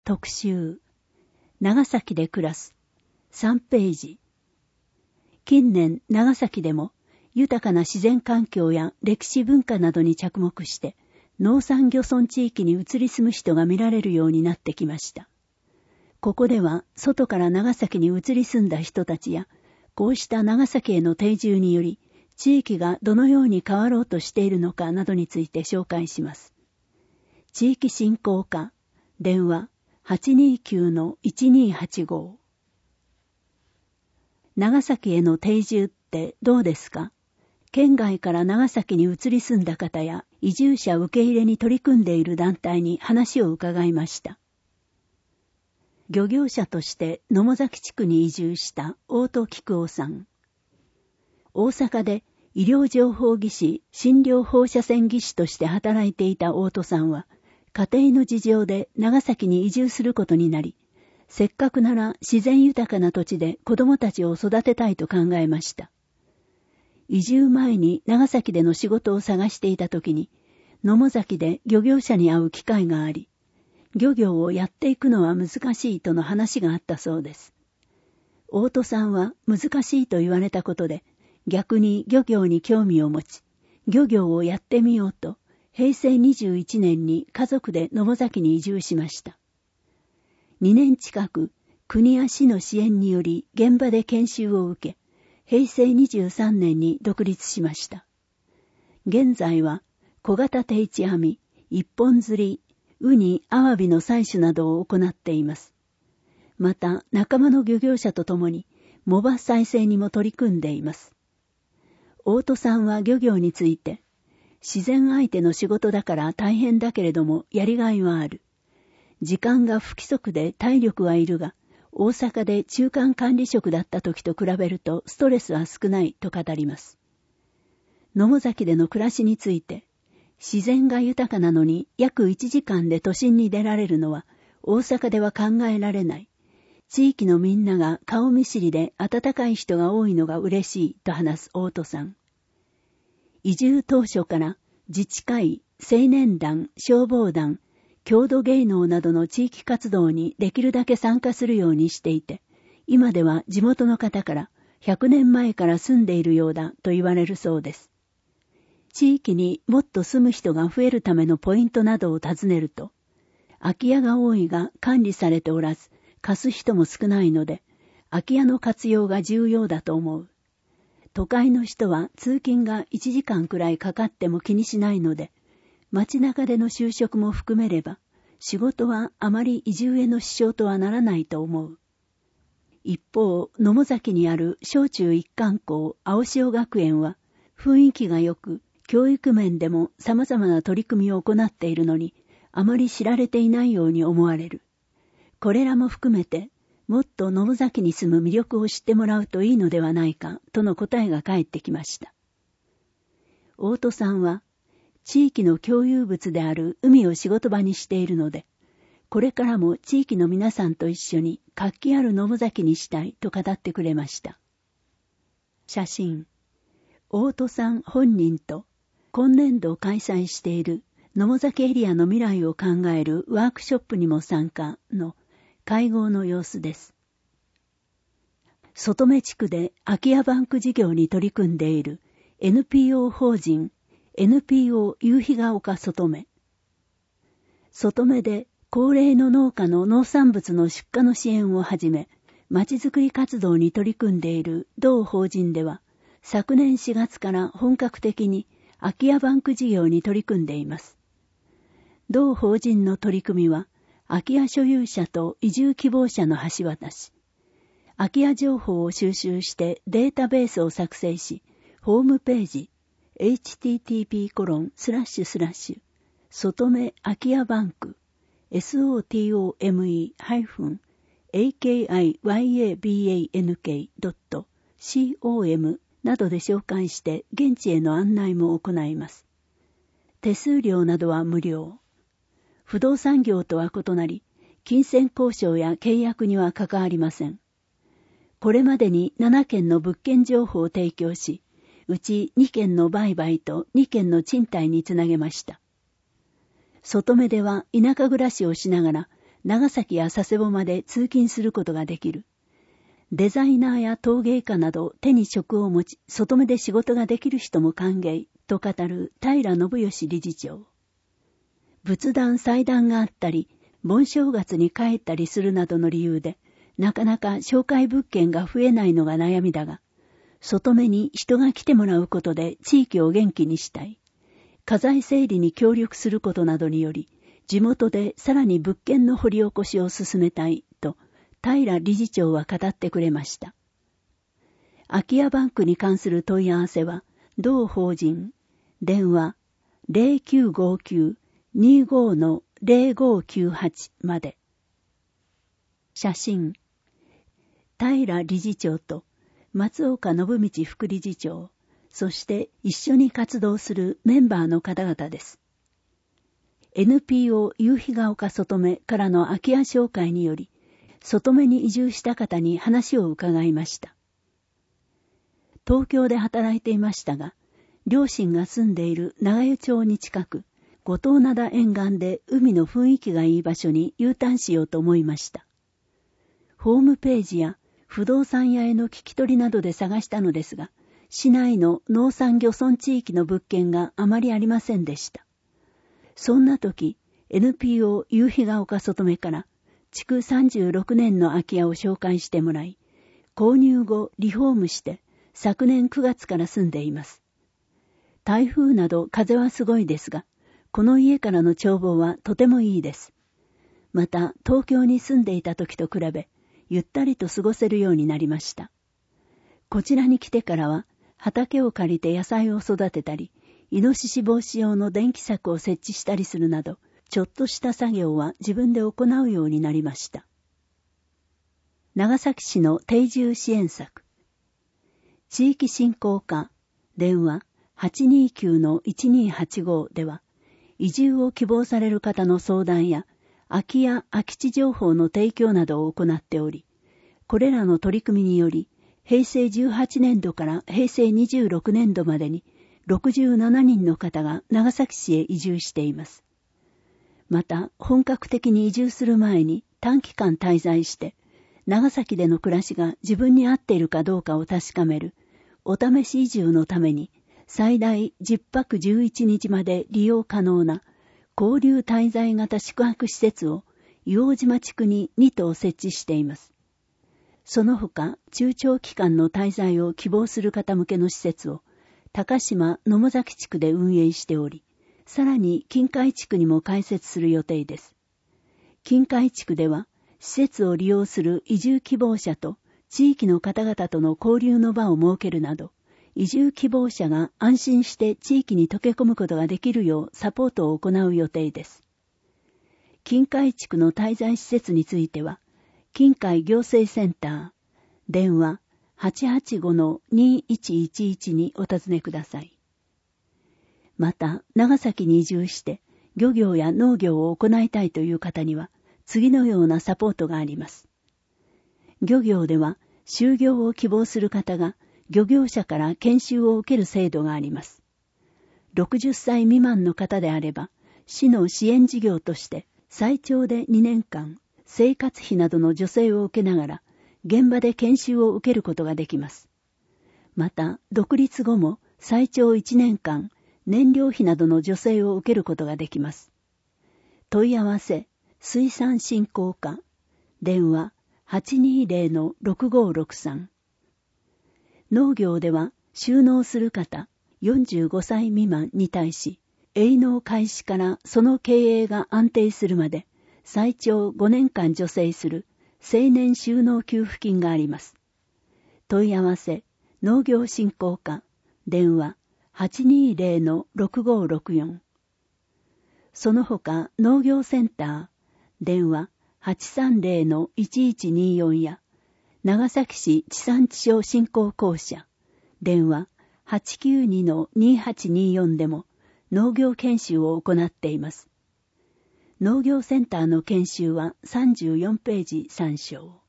特集。長崎で暮らす。3ページ。近年、長崎でも豊かな自然環境や歴史文化などに着目して、農産漁村地域に移り住む人が見られるようになってきました。ここでは、外から長崎に移り住んだ人たちや、こうした長崎への定住により、地域がどのように変わろうとしているのかなどについて紹介します。地域振興課、電話 829-1285。長崎への定住ってどうですか？県外から長崎に移り住んだ方や移住者受け入れに取り組んでいる団体に話を伺いました。漁業者として野母崎地区に移住した大戸菊夫さん。大阪で医療情報技師、診療放射線技師として働いていた大戸さんは、家庭の事情で長崎に移住することになり、せっかくなら自然豊かな土地で子供たちを育てたいと考えました。移住前に長崎での仕事を探していた時に、野母崎で漁業者に会う機会があり、漁業をやっていくのは難しいとの話があったそうです。大戸さんは難しいと言われたことで、逆に漁業に興味を持ち、漁業をやってみようと、平成21年に家族で野母崎に移住しました。2年近く、国や市の支援により現場で研修を受け、平成23年に独立しました。現在は、小型定置網、一本釣り、ウニ、アワビの採取などを行っています。また、仲間の漁業者と共に、藻場再生にも取り組んでいます。大戸さんは漁業について、自然相手の仕事だから大変だけれどもやりがいはある。時間が不規則で体力はいるが、大阪で中間管理職だった時と比べるとストレスは少ないと語ります。野母崎での暮らしについて、自然が豊かなのに約1時間で都心に出られるのは大阪では考えられない。地域のみんなが顔見知りで温かい人が多いのが嬉しいと話す大戸さん。移住当初から自治会、青年団、消防団、郷土芸能などの地域活動にできるだけ参加するようにしていて、今では地元の方から100年前から住んでいるようだと言われるそうです。地域にもっと住む人が増えるためのポイントなどを尋ねると、空き家が多いが管理されておらず、貸す人も少ないので、空き家の活用が重要だと思う。都会の人は通勤が1時間くらいかかっても気にしないので、街中での就職も含めれば、仕事はあまり移住への支障とはならないと思う。一方、野母崎にある小中一貫校青潮学園は、雰囲気が良く、教育面でも様々な取り組みを行っているのに、あまり知られていないように思われる。これらも含めて、もっと野母崎に住む魅力を知ってもらうといいのではないか、との答えが返ってきました。大戸さんは、地域の共有物である海を仕事場にしているので、これからも地域の皆さんと一緒に活気ある野母崎にしたいと語ってくれました。写真。大戸さん本人と、今年度開催している野母崎エリアの未来を考えるワークショップにも参加の会合の様子です。外目地区で空き家バンク事業に取り組んでいる NPO 法人 NPO 夕日が丘外目。外目で高齢の農家の農産物の出荷の支援をはじめ、まちづくり活動に取り組んでいる同法人では、昨年4月から本格的に空き家バンク事業に取り組んでいます。同法人の取り組みは、空き家所有者と移住希望者の橋渡し、空き家情報を収集してデータベースを作成し、ホームページ http:// 外目空き家バンク sotome-akiyabank.com などで紹介して現地への案内も行います。手数料などは無料。不動産業とは異なり、金銭交渉や契約には関わりません。これまでに7件の物件情報を提供し、うち2件の売買と2件の賃貸につなげました。外目では田舎暮らしをしながら、 長崎や佐世保まで通勤することができる。デザイナーや陶芸家など手に職を持ち、外目で仕事ができる人も歓迎と語る平信義理事長。仏壇祭壇があったり、盆正月に帰ったりするなどの理由で、なかなか紹介物件が増えないのが悩みだが、外目に人が来てもらうことで地域を元気にしたい。家財整理に協力することなどにより、地元でさらに物件の掘り起こしを進めたいと、平理事長は語ってくれました。空き家バンクに関する問い合わせは、同法人、電話 0959-25-0598 まで。写真、平理事長と松岡信道副理事長、そして一緒に活動するメンバーの方々です。NPO 夕日が丘外目からの空き家紹介により、外目に移住した方に話を伺いました。東京で働いていましたが、両親が住んでいる長湯町に近く、五島灘沿岸で海の雰囲気がいい場所に U ターンしようと思いました。ホームページや不動産屋への聞き取りなどで探したのですが、市内の農産漁村地域の物件があまりありませんでした。そんな時、NPO 夕日が丘外目から築36年の空き家を紹介してもらい、購入後リフォームして昨年9月から住んでいます。台風など風はすごいですが、この家からの眺望はとてもいいです。また東京に住んでいた時と比べ、ゆったりと過ごせるようになりました。こちらに来てからは、畑を借りて野菜を育てたり、イノシシ防止用の電気柵を設置したりするなど、ちょっとした作業は自分で行うようになりました。長崎市の定住支援策。地域振興課、電話 829-1285 では、移住を希望される方の相談や、空き家・空き地情報の提供などを行っており、これらの取り組みにより、平成18年度から平成26年度までに67人の方が長崎市へ移住しています。また、本格的に移住する前に短期間滞在して、長崎での暮らしが自分に合っているかどうかを確かめる、お試し移住のために、最大10泊11日まで利用可能な交流滞在型宿泊施設を硫黄島地区に2棟設置しています。その他、中長期間の滞在を希望する方向けの施設を高島野母崎地区で運営しており、さらに近海地区にも開設する予定です。近海地区では、施設を利用する移住希望者と地域の方々との交流の場を設けるなど、移住希望者が安心して地域に溶け込むことができるようサポートを行う予定です。近海地区の滞在施設については、近海行政センター、電話 885-2111 にお尋ねください。また、長崎に移住して漁業や農業を行いたいという方には、次のようなサポートがあります。漁業では、就業を希望する方が、漁業者から研修を受ける制度があります。60歳未満の方であれば、市の支援事業として、最長で2年間、生活費などの助成を受けながら、現場で研修を受けることができます。また、独立後も最長1年間、燃料費などの助成を受けることができます。問い合わせ、水産振興課、電話 820-6563。農業では、就農する方、45歳未満に対し、営農開始からその経営が安定するまで、最長5年間助成する青年就農給付金があります。問い合わせ、農業振興課、電話 820-6564。その他、農業センター、電話 830-1124 や、長崎市地産地消振興公社、電話 892-2824 でも農業研修を行っています。農業センターの研修は34ページ参照。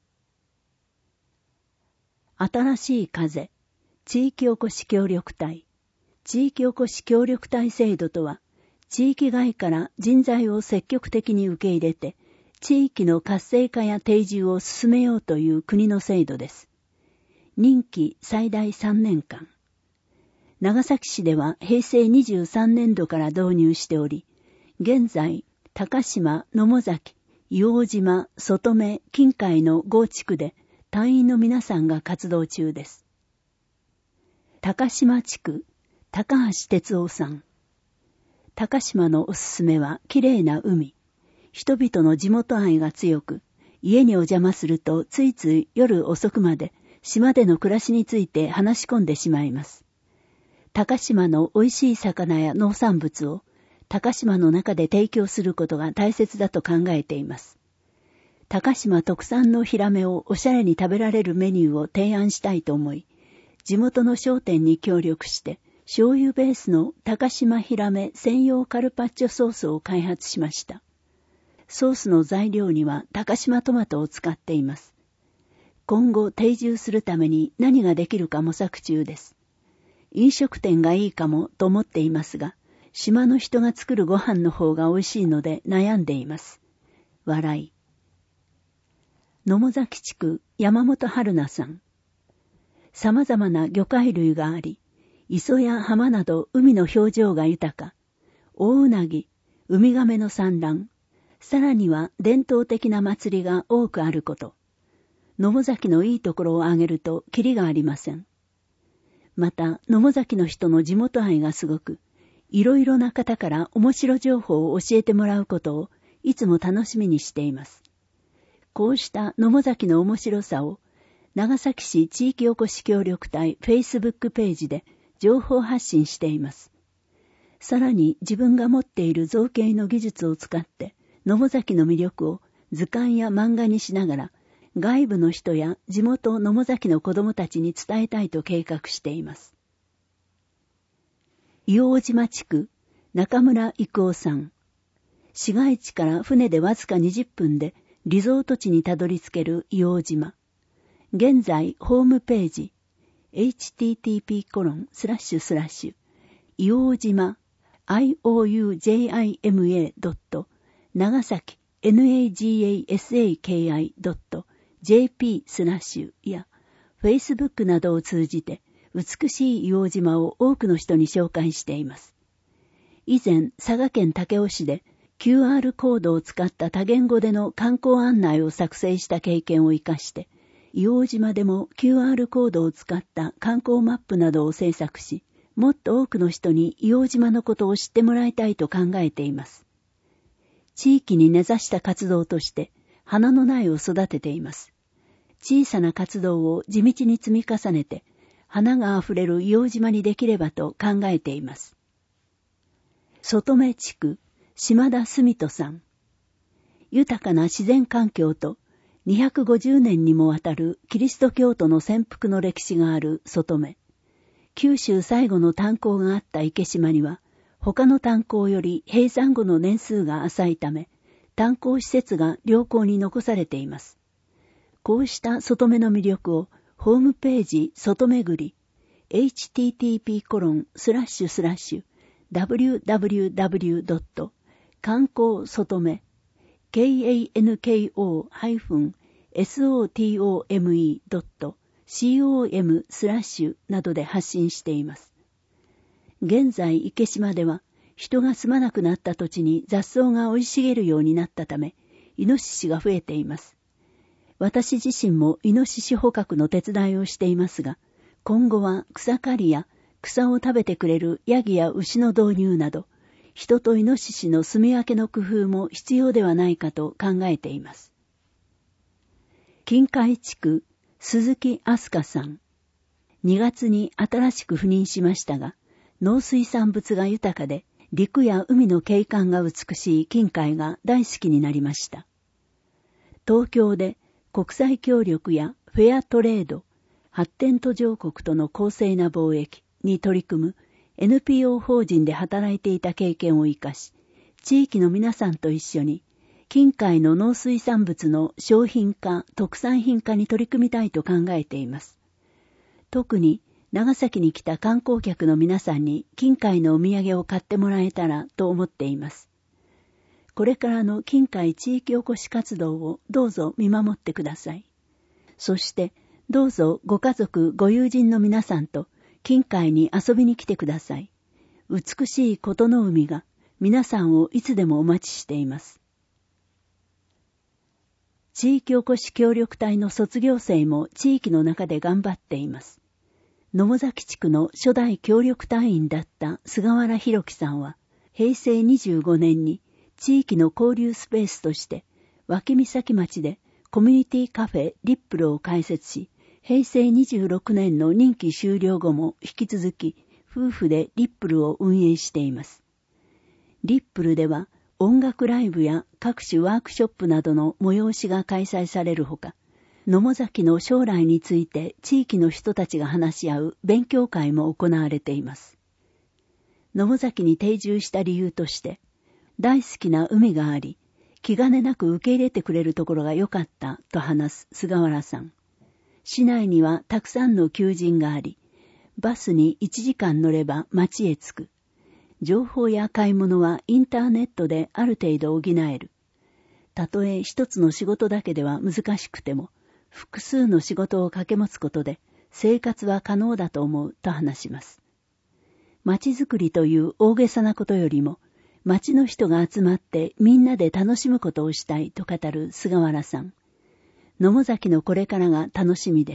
新しい風、地域おこし協力隊。地域おこし協力隊制度とは、地域外から人材を積極的に受け入れて、 地域の活性化や定住を進めようという国の制度です。任期最大3年間。長崎市では平成23年度から導入しており、現在、高島、野母崎、硫黄島、外目、近海の5地区で隊員の皆さんが活動中です。高島地区、高橋哲夫さん。高島のおすすめはきれいな海。人々の地元愛が強く、家にお邪魔するとついつい夜遅くまで島での暮らしについて話し込んでしまいます。高島の美味しい魚や農産物を高島の中で提供することが大切だと考えています。高島特産のヒラメをおしゃれに食べられるメニューを提案したいと思い、地元の商店に協力して、醤油ベースの高島ヒラメ専用カルパッチョソースを開発しました。ソースの材料には高島トマトを使っています。今後定住するために何ができるか模索中です。飲食店がいいかもと思っていますが、島の人が作るご飯の方が美味しいので悩んでいます。笑い。野母崎地区山本春菜さん。様々な魚介類があり、磯や浜など海の表情が豊か、大うなぎ、ウミガメの産卵、さらには伝統的な祭りが多くあること。野母崎のいいところを挙げるとキリがありません。また、野母崎の人の地元愛がすごく、いろいろな方から面白情報を教えてもらうことをいつも楽しみにしています。こうした野母崎の面白さを、長崎市地域おこし協力隊 Facebook ページで情報発信しています。さらに自分が持っている造形の技術を使って、野母崎の魅力を図鑑や漫画にしながら、外部の人や地元野母崎の子供たちに伝えたいと計画しています。硫黄島地区、中村育夫さん。市街地から船でわずか20分でリゾート地にたどり着ける硫黄島。現在、ホームページ、http:// 硫黄島 ioujima.nagasaki nagasaki.jp/ や Facebook などを通じて美しい硫黄島を多くの人に紹介しています。以前、佐賀県武雄市で QR コードを使った多言語での観光案内を作成した経験を生かして、硫黄島でも QR コードを使った観光マップなどを制作し、もっと多くの人に硫黄島のことを知ってもらいたいと考えています。地域に根ざした活動として、花の苗を育てています。小さな活動を地道に積み重ねて、花があふれる硫黄島にできればと考えています。外目地区、島田澄人さん。豊かな自然環境と、250年にもわたるキリスト教徒の潜伏の歴史がある外目。九州最後の炭鉱があった池島には、他の炭鉱より閉山後の年数が浅いため、炭鉱施設が良好に残されています。こうした外目の魅力を、ホームページ外めぐり、http://観光外目、kanko-sotome.com/ などで発信しています。現在、池島では人が住まなくなった土地に雑草が生い茂るようになったため、イノシシが増えています。私自身もイノシシ捕獲の手伝いをしていますが、今後は草刈りや草を食べてくれるヤギや牛の導入など、人とイノシシの住み分けの工夫も必要ではないかと考えています。近海地区、鈴木飛鳥さん。2月に新しく赴任しましたが、農水産物が豊かで、陸や海の景観が美しい近海が大好きになりました。東京で国際協力やフェアトレード、発展途上国との公正な貿易に取り組むNPO 法人で働いていた経験を生かし、地域の皆さんと一緒に、近海の農水産物の商品化、特産品化に取り組みたいと考えています。特に、長崎に来た観光客の皆さんに近海のお土産を買ってもらえたらと思っています。 これからの近海地域おこし活動をどうぞ見守ってください。そしてどうぞご家族ご友人の皆さんと近海に遊びに来てください。美しいことの海が皆さんをいつでもお待ちしています。地域おこし協力隊の卒業生も地域の中で頑張っています。野母崎地区の初代協力隊員だった菅原弘樹さんは、平成25年に地域の交流スペースとして脇岬町でコミュニティカフェリップルを開設し、平成26年の任期終了後も引き続き夫婦でリップルを運営しています。リップルでは音楽ライブや各種ワークショップなどの催しが開催されるほか、野母崎の将来について地域の人たちが話し合う勉強会も行われています。野母崎に定住した理由として、大好きな海があり、気兼ねなく受け入れてくれるところが良かったと話す菅原さん。市内にはたくさんの求人があり、バスに1時間乗れば町へ着く。情報や買い物はインターネットである程度補える。たとえ一つの仕事だけでは難しくても、複数の仕事を掛け持つことで生活は可能だと思うと話します。町づくりという大げさなことよりも、町の人が集まってみんなで楽しむことをしたいと語る菅原さん。野母崎のこれからが楽しみです。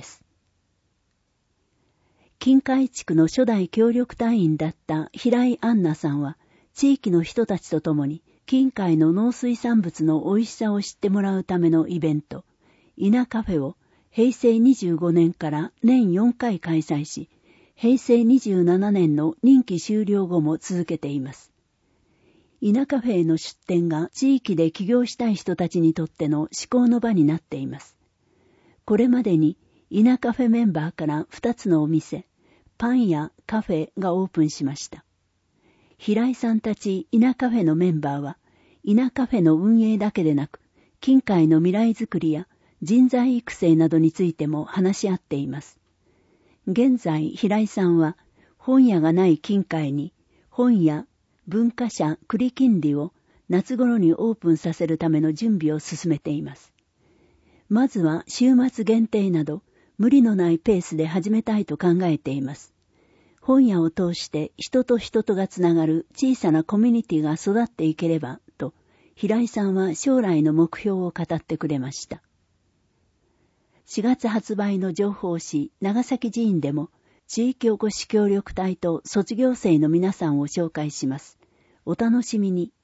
近海地区の初代協力隊員だった平井杏奈さんは、地域の人たちと共に近海の農水産物の美味しさを知ってもらうためのイベント、稲カフェを平成25年から年4回開催し、平成27年の任期終了後も続けています。稲カフェへの出店が地域で起業したい人たちにとっての思考の場になっています。これまでに稲カフェメンバーから2つのお店、パンやカフェがオープンしました。平井さんたち稲カフェのメンバーは、稲カフェの運営だけでなく、近海の未来づくりや人材育成などについても話し合っています。現在、平井さんは本屋がない近海に本屋、文化社栗金利を夏頃にオープンさせるための準備を進めています。まずは週末限定など無理のないペースで始めたいと考えています。本屋を通して人と人とがつながる小さなコミュニティが育っていければと、平井さんは将来の目標を語ってくれました。4月発売の情報誌長崎寺院でも地域おこし協力隊と卒業生の皆さんを紹介します。お楽しみに。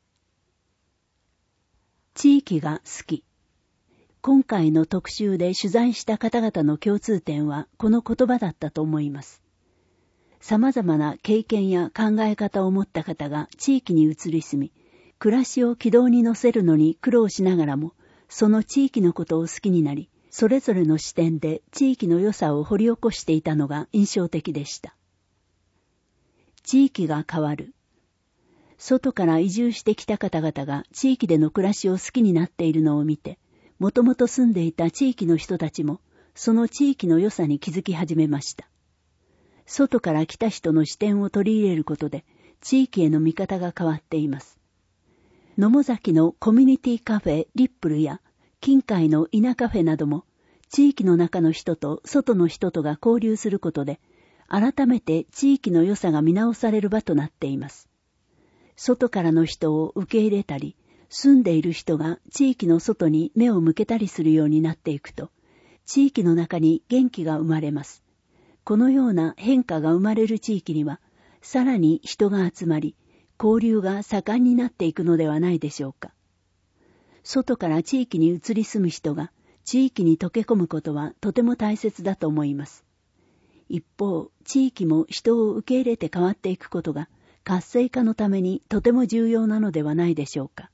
地域が好き。今回の特集で取材した方々の共通点はこの言葉だったと思います。様々な経験や考え方を持った方が地域に移り住み、暮らしを軌道に乗せるのに苦労しながらも、その地域のことを好きになり、それぞれの視点で地域の良さを掘り起こしていたのが印象的でした。地域が変わる。外から移住してきた方々が地域での暮らしを好きになっているのを見て、もともと住んでいた地域の人たちも、その地域の良さに気づき始めました。外から来た人の視点を取り入れることで、地域への見方が変わっています。野母崎のコミュニティカフェリップルや、近海の稲カフェなども、地域の中の人と外の人とが交流することで、改めて地域の良さが見直される場となっています。外からの人を受け入れたり、住んでいる人が地域の外に目を向けたりするようになっていくと、地域の中に元気が生まれます。このような変化が生まれる地域には、さらに人が集まり、交流が盛んになっていくのではないでしょうか。外から地域に移り住む人が地域に溶け込むことはとても大切だと思います。一方、地域も人を受け入れて変わっていくことが活性化のためにとても重要なのではないでしょうか。